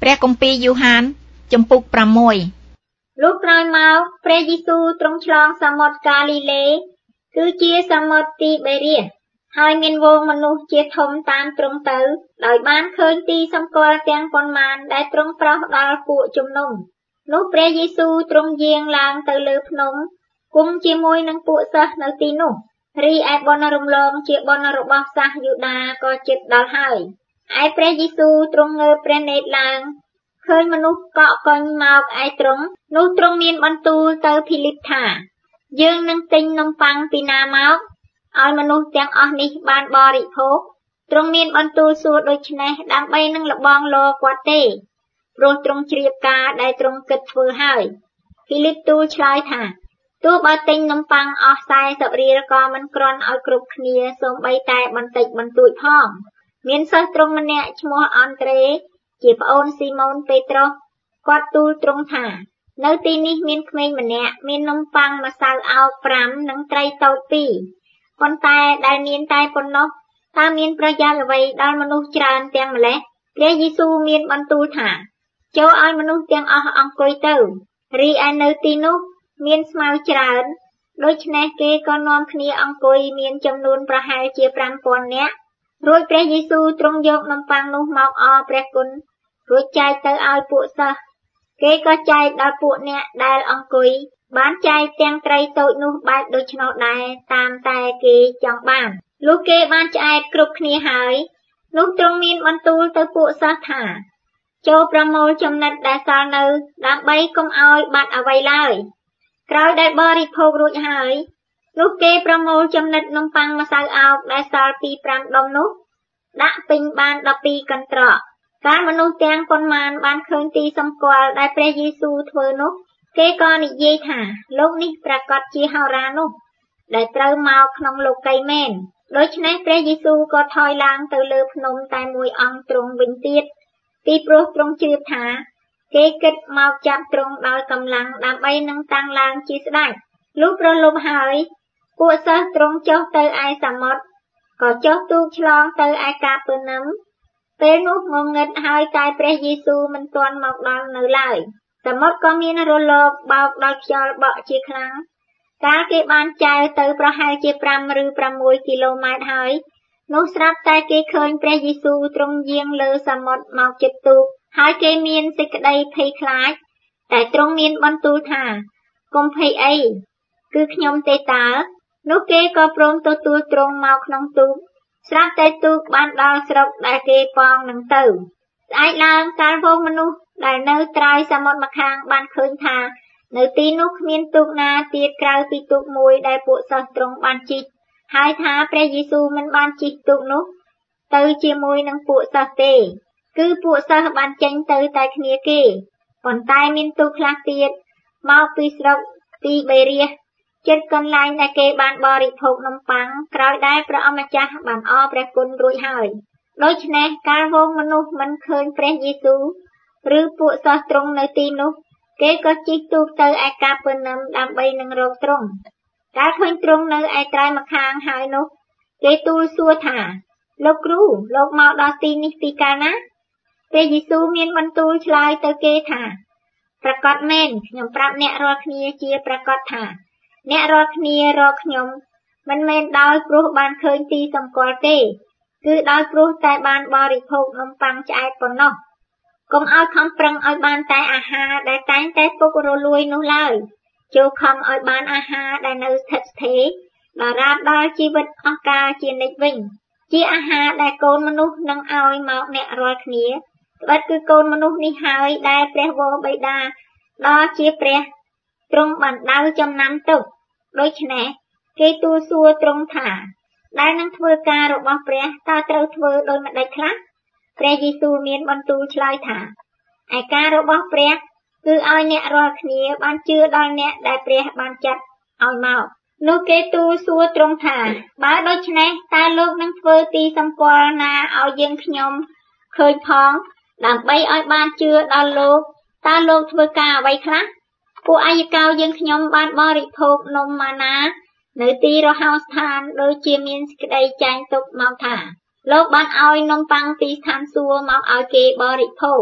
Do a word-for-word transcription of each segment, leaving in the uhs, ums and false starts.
ព្រះគម្ពីរយូហានចំពុកប្រាំមួយលុះក្រោយមកព្រះយេស៊ូវទ្រង់ឆ្លងសមុទ្រកាលីលេគឺជាសមុទ្រទីបេរៀសហើយមានវងមនុស្សជាធំតាមទ្រង់ទៅដោយបានឃើញទីសម្គាល់ទាំងប៉ុន្មានដែលទ្រង់ប្រោសដល់ពួកជំនុំនោះព្រះយេស៊ូវទ្រង់យាងឡើងទៅលើភ្នំគង់ជាមួយនឹងពួកសិស្សនៅទីនោះរីឯបុណ្យរំលងជាបុណ្យរបស់សាសយូដាក៏ជិតដល់ហើយឯព្រះយេស៊ូវទ្រង់ងើបព្រះនេត្រឡើងឃើញមនុស្សកកកុញមកឯទ្រង់នោះទ្រង់មានបន្ទូលទៅភីលីបថាយើងនឹងទិញនំប៉័ងពីណាមកឲ្យមនុស្សទាំងអស់នេះបានបរិភោគទ្រង់មានបន្ទូលសួរដូច្នេះដើម្បីនឹងលបងលោគាត់ទេព្រោះទ្រង់ជ្រាបការដែលទ្រង់គិតធ្វើហើយភីលីបទូលឆ្លើយថាទោះបើទិញនំប៉័ងអស់សែសិបរៀលក៏មិនគ្រាន់ឲ្យគ្រប់គ្នាសូម្បីតែបន្តិចបន្តួចផងមានសិស្សទ្រង់ម្នាក់ឈ្មោះអង់ដ្រេជាប្អូនស៊ីម៉ូនពេត្រុសគាត់ទូលទ្រង់ថានៅទីនេះមានក្មេងម្នាក់មាននំប៉័ងម្សៅអោបប្រាំនិងត្រីតូចពីរប៉ុន្តែដែលមានតែប៉ុណ្ណោះតើមានប្រយោជន៍អ្វីដល់មនុស្សច្រើនទាំងម្ល៉េះព្រះយេស៊ូវមានបន្ទូលថាចូលឲ្យមនុស្សទាំងអស់អង្គុយទៅរីឯនៅទីនោះមានស្មៅច្រើនដូច្នេះគេក៏នាំគ្នាអង្គុយមានចំនួនប្រហែលជាប្រាំពាន់នាក់រួចព្រះយេស៊ូវទ្រង់យកនំប៉័ងនោះមកអរព្រះគុណរួចចែកទៅឲ្យពួកសិស្សគេក៏ចែកដល់ពួកអ្នកដែលអង្គុយបានចែកទាំងត្រីតូចនោះបែបដូច្នោះដែរតាមតែគេចង់បានលុះគេបានឆ្អែតគ្រប់គ្នាហើយនោះទ្រង់មានបន្ទូលទៅពួកសិស្សថាចូលប្រមូលចំណិតដែលសល់នៅដើម្បីកុំឲ្យបាត់អ្វីឡើយក្រោយដែលបរិភោគរួចហើយនោះគេប្រមូលចំណិតនំប៉័ងម្សៅអោបដែលសល់ពីប្រាំដុំនោះដាក់ពេញបានដប់ពីរកន្ត្រកកាលមនុស្សទាំងប៉ុន្មានបានឃើញទីសម្គាល់ដែលព្រះយេស៊ូវធ្វើនោះគេក៏និយាយថាលោកនេះប្រកាសជាហោរានោះដែលត្រូវមកក្នុងលោកីមែនដូច្នេះព្រះយេស៊ូវក៏ថយឡើងទៅលើភ្នំតែមួយអង្គទ្រង់វិញទៀតពីព្រោះទ្រង់ជ្រាបថាគេគិតមកចាប់ទ្រង់ដោយកម្លាំងដើម្បីនឹងតាំងឡើងជាស្ដេចលុះប្រលប់ហើយពួកសិស្សទ្រង់ចុះទៅឯសមុទ្រក៏ចុះទូកឆ្លងទៅឯកាពឺនឹមពេលនោះងងឹតហើយតែព្រះយេស៊ូវមិនទាន់មកដល់នៅឡើយសមុទ្រក៏មានរលកបោកដោយខ្យល់បក់ជាខ្លាំងកាលគេបានចែវទៅប្រហែលជាប្រាំឬប្រាំមួយគីឡូម៉ែត្រហើយនោះស្រាប់តែគេឃើញព្រះយេស៊ូវទ្រង់យាងលើសមុទ្រមកជិតទូកហើយគេមានសេចក្តីភ័យខ្លាចតែទ្រង់មានបន្ទូលថាកុំភ័យអីគឺខ្ញុំទេតើនោះគេក៏ព្រមទទួលទ្រង់មកក្នុងទូកស្រាប់តែទូកបានដល់ស្រុកដែលគេប៉ងនឹងទៅស្អែកឡើងកាលវងមនុស្សដែលនៅត្រើយសមុទ្រម្ខាងបានឃើញថានៅទីនោះគ្មានទូកណាទៀតក្រៅពីទូកមួយដែលពួកសិស្សទ្រង់បានជិះហើយថាព្រះយេស៊ូវមិនបានជិះទូកនោះទៅជាមួយនឹងពួកសិស្សទេគឺពួកសិស្សបានចេញទៅតែគ្នាគេប៉ុន្តែមានទូកខ្លះទៀតមកពីស្រុកទីបេរៀសចិត្តកន្លែងដែលគេបានបរិភោគនំប៉័ងក្រោយដែលព្រះអម្ចាស់បានអរព្រះគុណរួចហើយដូច្នេះកាលវងមនុស្សមិនឃើញព្រះយេស៊ូវឬពួកសិស្សទ្រង់នៅទីនោះគេក៏ជិះទូកទៅឯកាពឺនឹមដើម្បីនឹងរកទ្រង់កាលឃើញទ្រង់នៅឯត្រើយម្ខាងហើយនោះគេទូលសួរថាលោកគ្រូលោកមកដល់ទីនេះពីកាលណាព្រះយេស៊ូវមានបន្ទូលឆ្លើយទៅគេថាប្រកាសមែនខ្ញុំប្រាប់អ្នករាល់គ្នាជាប្រកាសថាអ្នករាល់គ្នារកខ្ញុំមិនមែនដោយព្រោះបានឃើញទីសម្គាល់ទេគឺដោយព្រោះតែបានបរិភោគនំប៉័ងឆ្អែតប៉ុណ្ណោះកុំឲ្យខំប្រឹងឲ្យបានតែអាហារដែលតែងតែពុករលួយនោះឡើយចូលខំឲ្យបានអាហារដែលនៅស្ថិតស្ថេរដល់រាបដល់ជីវិតអស់កលជានិច្ចវិញជាអាហារដែលកូនមនុស្សនឹងឲ្យមកអ្នករាល់គ្នាត្បិតគឺកូនមនុស្សនេះហើយដែលព្រះវរបិតាដ៏ជាព្រះទ្រង់បានដៅចំណាំទុកដូច្នេះគេទូលសួរទ្រង់ថាដែលនឹងធ្វើការរបស់ព្រះតើត្រូវធ្វើដោយម្ដេចខ្លះព្រះយេស៊ូវមានបន្ទូលឆ្លើយថាឯការរបស់ព្រះគឺឲ្យអ្នករាល់គ្នាបានជឿដល់អ្នកដែលព្រះបានចាត់ឲ្យមកនោះគេទូលសួរទ្រង់ថាបើដូច្នេះតើលោកនឹងធ្វើទីសម្គាល់ណាឲ្យយើងខ្ញុំឃើញផងដើម្បីឲ្យបានជឿដល់លោកតើលោកធ្វើការអ្វីខ្លះពួកអាយកោយើងខ្ញុំបានបរិភោគនំម៉ាណានៅទីរហោស្ថានដូចជាមានសេចក្តីចែងទុកមកថាលោកបានឲ្យនំប៉័ងពីស្ថានសួគ៌មកឲ្យគេបរិភោគ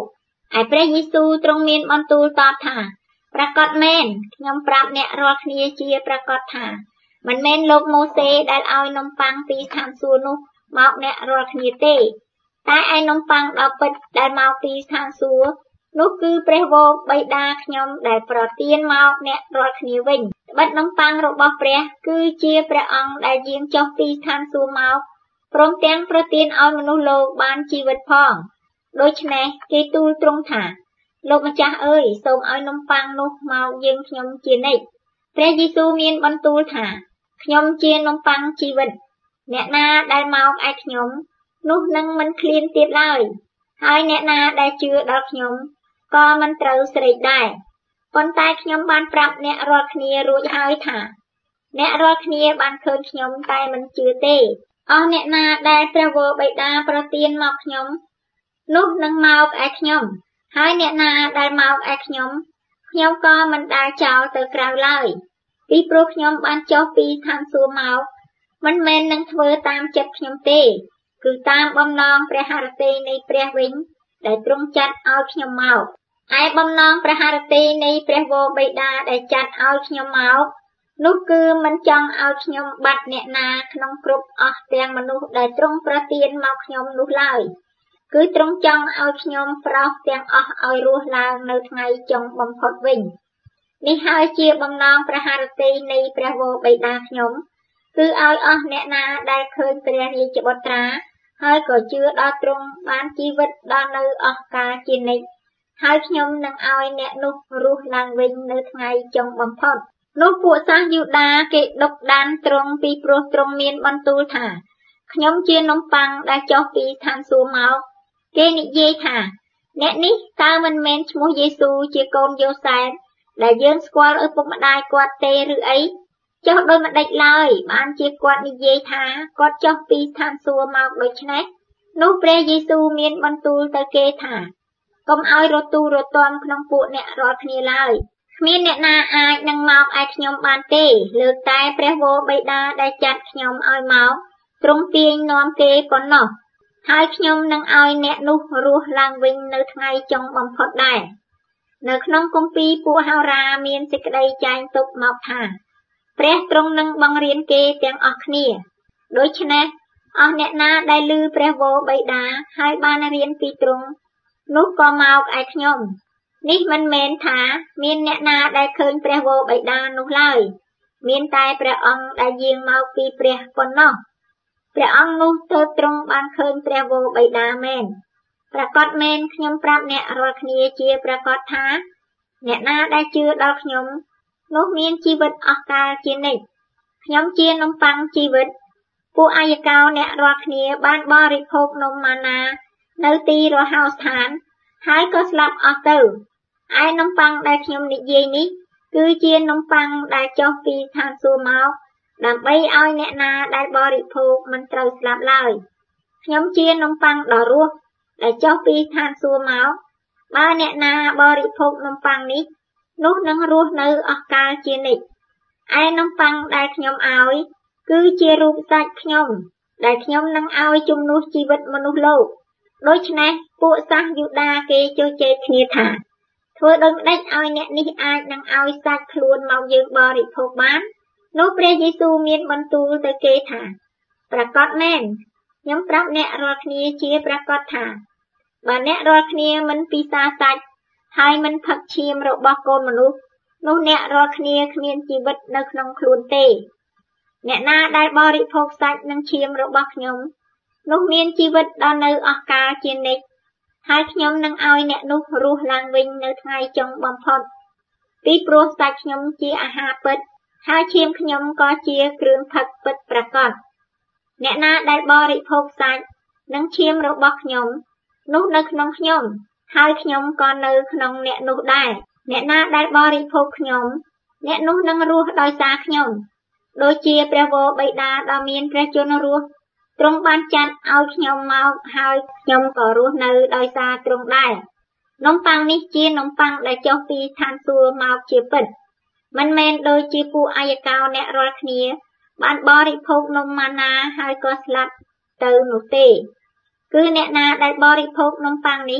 ឯព្រះយេស៊ូវទ្រង់មានបន្ទូលតបថាប្រកាសមែនខ្ញុំប្រាប់អ្នករាល់គ្នាជាប្រកាសថាមិនមែនលោកម៉ូសេដែលឲ្យនំប៉័ងពីស្ថានសួគ៌នោះមកអ្នករាល់គ្នាទេតែឯនំប៉័ងដ៏ពិតដែលមកពីស្ថានសួគ៌នោះគឺព្រះវរបិតាខ្ញុំដែលប្រទានមកអ្នករាល់គ្នាវិញត្បិតនំប៉័ងរបស់ព្រះគឺជាព្រះអង្គដែលយាងចុះពីស្ថានសួគ៌មកព្រមទាំងប្រទានឲ្យមនុស្សលោកបានជីវិតផងដូច្នេះគេទូលទ្រង់ថាលោកម្ចាស់អើយសូមឲ្យនំប៉័ងនោះមកយើងខ្ញុំជានិច្ចព្រះយេស៊ូវមានបន្ទូលថាខ្ញុំជានំប៉័ងជីវិតអ្នកណាដែលមកឯខ្ញុំនោះនឹងមិនឃ្លានទៀតឡើយហើយអ្នកណាដែលជឿដល់ខ្ញុំក៏មិនត្រូវស្រេកដែរប៉ុន្តែខ្ញុំបានប្រាប់អ្នករាល់គ្នារួចហើយថាអ្នករាល់គ្នាបានឃើញខ្ញុំតែមិនជឿទេអស់អ្នកណាដែលព្រះវរបិតាប្រទានមកខ្ញុំនោះនឹងមកឯខ្ញុំហើយអ្នកណាដែលមកឯខ្ញុំខ្ញុំក៏មិនដែលចោលទៅក្រៅឡើយពីព្រោះខ្ញុំបានចុះពីឋានសួគ៌មកមិនមែននឹងធ្វើតាមចិត្តខ្ញុំទេគឺតាមបំណងព្រះハរតីនៃព្រះវិញដែលទ្រង់ចាត់ឲ្យខ្ញុំមកឯបំណងព្រះハរតីនៃព្រះវរបិតាដែលចាត់ឲ្យខ្ញុំមកនោះគឺមិនចង់ឲ្យខ្ញុំបាត់អ្នកណាក្នុងគ្រប់អស់ទាំងមនុស្សដែលទ្រង់ប្រទានមកខ្ញុំនោះឡើយគឺទ្រង់ចង់ឲ្យខ្ញុំប្រោសទាំងអស់ឲ្យរស់ឡើងនៅថ្ងៃចុងបំផុតវិញនេះហើយជាបំណងព្រះハរតីនៃព្រះវរបិតាខ្ញុំគឺឲ្យអស់អ្នកណាដែលឃើញព្រះរាជបុត្រាហើយក៏ជឿដល់ទ្រង់បានជីវិតដល់នៅអស់កាលជានិច្ចហើយខ្ញុំនឹងឲ្យអ្នកនោះរស់ឡើងវិញនៅថ្ងៃចុងបំផុតនោះពួកសាសយូដាគេដុកដានទ្រង់ពីព្រោះទ្រង់មានបន្ទូលថាខ្ញុំជានំប៉័ងដែលចុះពីឋានសួគ៌មកគេនិយាយថាអ្នកនេះតើមិនមែនឈ្មោះយេស៊ូវជាកូនយូសែបដែលយើងស្គាល់ឪពុកម្ដាយគាត់ទេឬអីចុះដោយមិនដេចឡើយបានជាគាត់និយាយថាគាត់ចុះពីឋានសួគ៌មកដូច្នេះនោះព្រះយេស៊ូវមានបន្ទូលទៅគេថាកុំឲ្យរទូរទាំក្នុងពួកអ្នករាល់គ្នាឡើយគ្មានអ្នកណាអាចនឹងមកឯខ្ញុំបានទេលើកតែព្រះវរបិតាដែលចាត់ខ្ញុំឲ្យមកទ្រង់ទាញនាំគេប៉ុណ្ណោះហើយខ្ញុំនឹងឲ្យអ្នកនោះរស់ឡើងវិញនៅថ្ងៃចុងបំផុតដែរនៅក្នុងគម្ពីរពួកហោរាមានសេចក្តីចែងទុកមកថាព្រះទ្រង់នឹងបង្រៀនគេទាំងអស់គ្នាដូច្នេះអស់អ្នកណាដែលឮព្រះវរបិតាហើយបានរៀនពីទ្រង់នោះក៏មកឯខ្ញុំនេះមិនមែនថាមានអ្នកណាដែលឃើញព្រះវរបិតានោះឡើយមានតែព្រះអង្គដែលយាងមកពីព្រះប៉ុណ្ណោះព្រះអង្គនោះទើបទ្រង់បានឃើញព្រះវរបិតាមែនប្រកាសមែនខ្ញុំប្រាប់អ្នករាល់គ្នាជាប្រកាសថាអ្នកណាដែលជឿដល់ខ្ញុំនោះមានជីវិតអស់កលជានិច្ចខ្ញុំជានំប៉័ងជីវិតពួកអាយកោអ្នករាល់គ្នាបានបរិភោគនំម៉ាណានៅទីរហោស្ថានហើយក៏ស្លាប់អស់ទៅឯនំប៉័ងដែលខ្ញុំនិយាយនេះគឺជានំប៉័ងដែលចុះពីឋានសួគ៌មកដើម្បីឲ្យអ្នកណាដែលបរិភោគមិនត្រូវស្លាប់ឡើយខ្ញុំជានំប៉័ងដ៏រស់ដែលចុះពីឋានសួគ៌មកបើអ្នកណាបរិភោគនំប៉័ងនេះនោះនឹងរស់នៅអស់កលជានិច្ចឯនំប៉័ងដែលខ្ញុំឲ្យគឺជារូបសាច់ខ្ញុំដែលខ្ញុំនឹងឲ្យជំនួសជីវិតមនុស្សលោកដូច្នេះពួកសាសយូដាគេជជែកគ្នាថាធ្វើដូចម្ដេចឲ្យអ្នកនេះអាចនឹងឲ្យសាច់ខ្លួនមកយើងបរិភោគបាននោះព្រះយេស៊ូវមានបន្ទូលទៅគេថាប្រកាសមែនខ្ញុំប្រាប់អ្នករាល់គ្នាជាប្រកាសថាបើអ្នករាល់គ្នាមិនពិសាសាច់ហើយមិនផឹកឈាមរបស់កូនមនុស្សនោះអ្នករាល់គ្នាគ្មានជីវិតនៅក្នុងខ្លួនទេអ្នកណាដែលបរិភោគសាច់និងឈាមរបស់ខ្ញុំនោះមានជីវិតដល់នៅអស់កលជានិច្ចហើយខ្ញុំនឹងឲ្យអ្នកនោះរស់ឡើងវិញនៅថ្ងៃចុងបំផុតពីព្រោះសាច់ខ្ញុំជាអាហារពិតហើយឈាមខ្ញុំក៏ជាគ្រឿងផឹកពិតប្រាកដអ្នកណាដែលបរិភោគសាច់និងឈាមរបស់ខ្ញុំនោះនៅក្នុងខ្ញុំហើយខ្ញុំក៏នៅក្នុងអ្នកនោះដែរអ្នកណាដែលបរិភោគខ្ញុំអ្នកនោះនឹងរស់ដោយសារខ្ញុំដូចជាព្រះវរបិតាដ៏មានព្រះជន្មរស់ទ្រង់បានចាត់ឲ្យខ្ញុំមកហើយខ្ញុំក៏រស់នៅដោយសារទ្រង់ដែរនំប៉័ងនេះជានំប៉័ងដែលចុះពីឋានសួគ៌មកជាពិតមិនមែនដូចជាពួកអាយកោអ្នករាល់គ្នាបានបរិភោគនំម៉ាណាហើយក៏ស្លាប់ទៅនោះទេគឺអ្នកណាដែលបរិភោគនំប៉័ងនេះ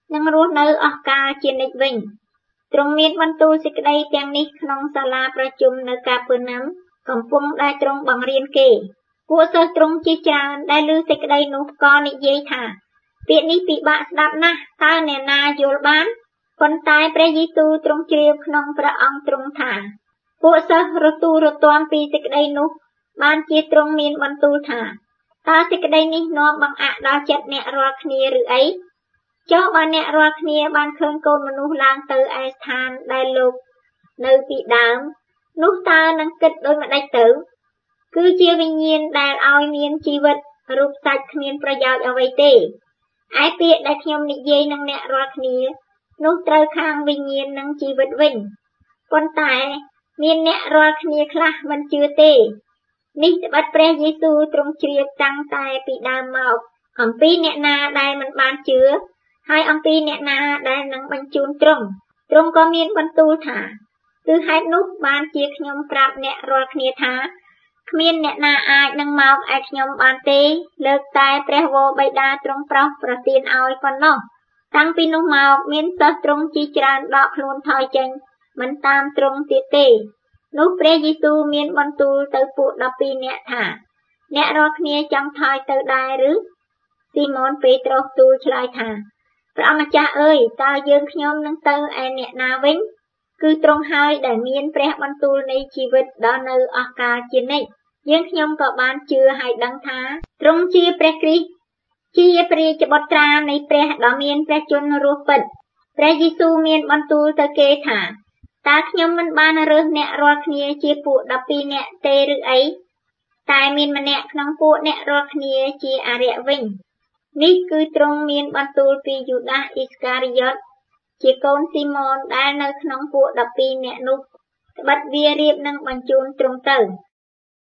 នឹងរស់នៅអស់កលជានិច្ចវិញទ្រង់មានបន្ទូលសេចក្តីទាំងនេះក្នុងសាលាប្រជុំនៅកាពឺណាំកំពុងដែលទ្រង់បង្រៀនគេពួកសិស្សទ្រង់ជាច្រើនដែលឮសេចក្តីនោះក៏និយាយថាពាក្យនេះពិបាកស្ដាប់ណាស់តើអ្នកណាយល់បានប៉ុន្តែព្រះយេស៊ូវទ្រង់ជ្រាបក្នុងព្រះអង្គទ្រង់ថាពួកសិស្សរទូលរទាំពីសេចក្តីនោះបានជាទ្រង់មានបន្ទូលថាតើសេចក្តីនេះនាំបង្អាក់ដល់ចិត្តអ្នករាល់គ្នាឬអីចុះបើអ្នករាល់គ្នាបានឃើញកូនមនុស្សឡើងទៅឯស្ថានដែលលោកនៅពីដើមនោះតើនឹងគិតដូចម្ដេចទៅគឺជាវិញ្ញាណដែលឲ្យមានជីវិតរូបសាច់គ្មានប្រយោជន៍អ្វីទេឯពាក្យដែលខ្ញុំនិយាយនឹងអ្នករាល់គ្នានោះត្រូវខាងវិញ្ញាណនិងជីវិតវិញប៉ុន្តែមានអ្នករាល់គ្នាខ្លះមិនជឿទេនេះត្បិតព្រះយេស៊ូវទ្រង់ជ្រាបតាំងតែពីដើមមកអំពីអ្នកណាដែលមិនបានជឿហើយអំពីអ្នកណាដែលនឹងបញ្ជូនទ្រង់ទ្រង់ក៏មានបន្ទូលថាគឺហេតុនោះបានជាខ្ញុំប្រាប់អ្នករាល់គ្នាថាគ្មានអ្នកណាអាចនឹងមកឯខ្ញុំបានទេលើកតែព្រះវរបិតាទ្រង់ប្រោសប្រទានឲ្យប៉ុណ្ណោះតាំងពីនោះមកមានសិស្សទ្រង់ជាច្រើនដកខ្លួនថយចេញមិនតាមទ្រង់ទៀតទេនោះព្រះយេស៊ូវមានបន្ទូលទៅពួកដប់ពីរនាក់ថាអ្នករាល់គ្នាចង់ថយទៅដែរឬស៊ីម៉ូនពេត្រុសទូលឆ្លើយថាព្រះអង្គម្ចាស់អើយតើយើងខ្ញុំនឹងទៅឯអ្នកណាវិញគឺទ្រង់ហើយដែលមានព្រះបន្ទូលនៃជីវិតដល់នៅអស់កលជានិច្ចយើងខ្ញុំក៏បានជឿហើយដឹងថាទ្រង់ជាព្រះគ្រីស្ទជាព្រះរាជបុត្រានៃព្រះដ៏មានព្រះជន្មរស់ពិតព្រះយេស៊ូវមានបន្ទូលទៅគេថាតើខ្ញុំមិនបានរើសអ្នករាល់គ្នាជាពួកដប់ពីរនាក់ទេឬអីតែមានម្នាក់ក្នុងពួកអ្នករាល់គ្នាជាអរិយវិញនេះគឺទ្រង់មានបន្ទូលពីយូដាសអ៊ីស្ការីយ៉ុតជាកូនស៊ីម៉ូនដែលនៅក្នុងពួកដប់ពីរនាក់នោះត្បិតវារៀបនឹងបញ្ជូនទ្រង់ទៅ